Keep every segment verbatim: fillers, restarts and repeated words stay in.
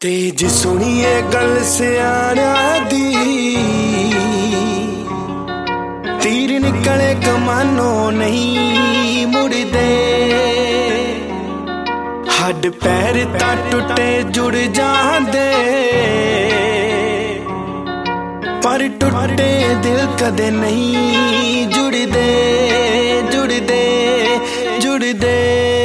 तेज सुनिए गल सियाणा दी, तीर निकले कमानों नहीं मुड़दे। हड्ड पैर तां टुटे जुड़ जांदे, पर टुटे दिल कदे नहीं जुड़दे जुड़दे जुड़दे।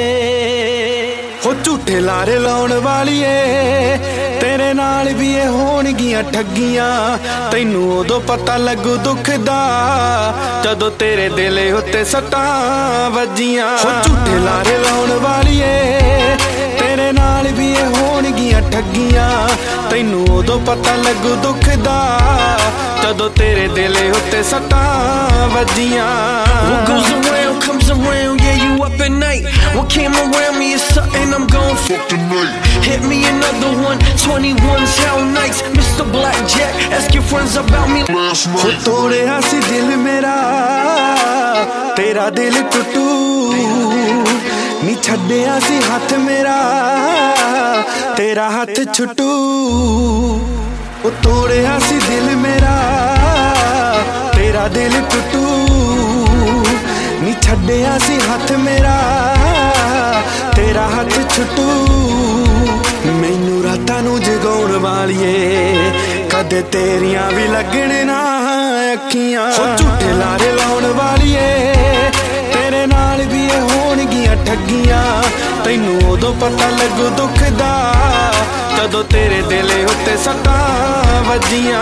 हो झूठे लारे लाउण वालिए तेरे नाल भी ये होणगियां ठगियां, तैनू उदों पता लगू दुख दा जदों तेरे दिल उत्ते सट्टां वजियां। हो झूठे लारे लाउण वालिए तेरे नाल भी ये होणगियां ठगियां, तैनू उदों पता लगू दुख दा जदों तेरे दिल उत्ते सट्टां वजियां। What goes around comes around, yeah, you up at night. What came around me is something I'm gon' fuck tonight. Hit me another one, twenty-one's how nice. Mister Blackjack, ask your friends about me last night. हो तोड़िया सी दिल मेरा तेरा दिल टुटू, नी छड्डिया सी हाथ मेरा तेरा हाथ छुटू। वो तोड़िया सी दिल मेरा तेरा दिल टुटू, नी छड्डिया सी हाथ मेरा तेरा हाथ छुटू। मैनू रातां नू जगाउण वालिए कदे तेरियां भी लगण ना अखियां। झूठे लारे लाउण वालिए तेरे नाल भी ये होणगियां ठगियां, तैनू उदों पता लगू दुख दा जदों तेरे दिल उत्ते सट्टां वजियां।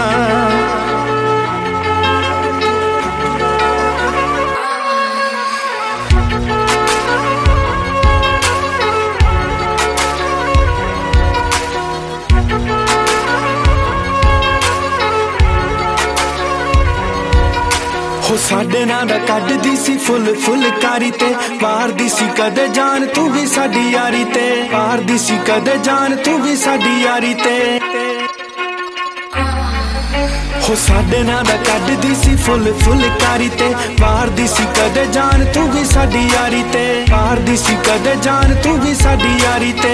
हो साडे नां दा कड्डदी सी फुल फुलकारी ते, मारदी सी कदे जान तू भी साडी यारी ते, मारदी सी कदे जान तू भी साडी यारी ते। हो साडे नां दा कड्डदी सी फुल फुलकारी ते, मारदी सी कदे जान तू भी साडी यारी ते, मारदी सी कदे जान तू भी साडी यारी ते।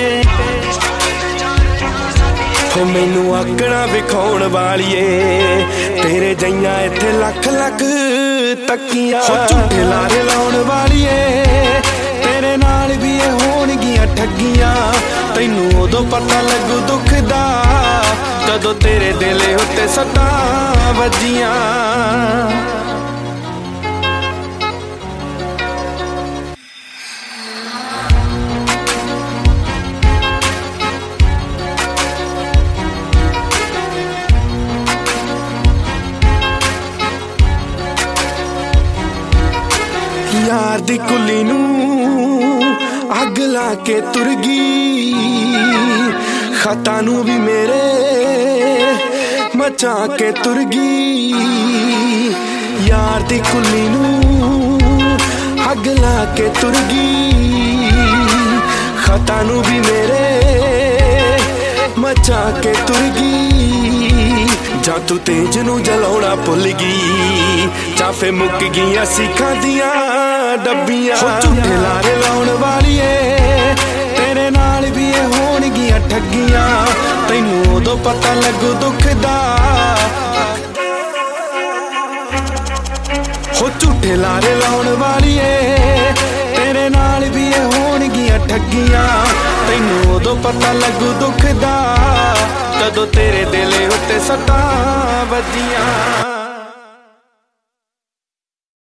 हो मैनू आकड़ा विखाउण वालिए तेरे जइयां इत्थे लख लख तकियां। हो झूठे लारे लाउण वालिए तेरे नाल भी ये होणगियां ठगियां, तैनू उदों पता लगू दुख दा जदों तेरे दिल उत्ते सट्टां वजियां। यार दी कुली नू अग ला के तुर गई, खता नू भी मेरे मचा के तुर गई। यार दी कुली नू अग ला के तुर गई, खता नू भी मेरे मचा के तुर गई। जा तू तेज नू जलाउणा भुल गई, जा फे मुक गईयां सीखां दियां डब्बियां। हो झूठे लारे लाउण वालिए तेरे नाल भी ये होणगियां ठगियां, तैनू उदों पता लगू दुख दा। हो झूठे लारे लाउण वालिए तेरे नाल भी ये होणगियां ठगियां, तैनू उदों पता लगू दुख दा जदों तेरे दिल उत्ते सट्टां वजियां।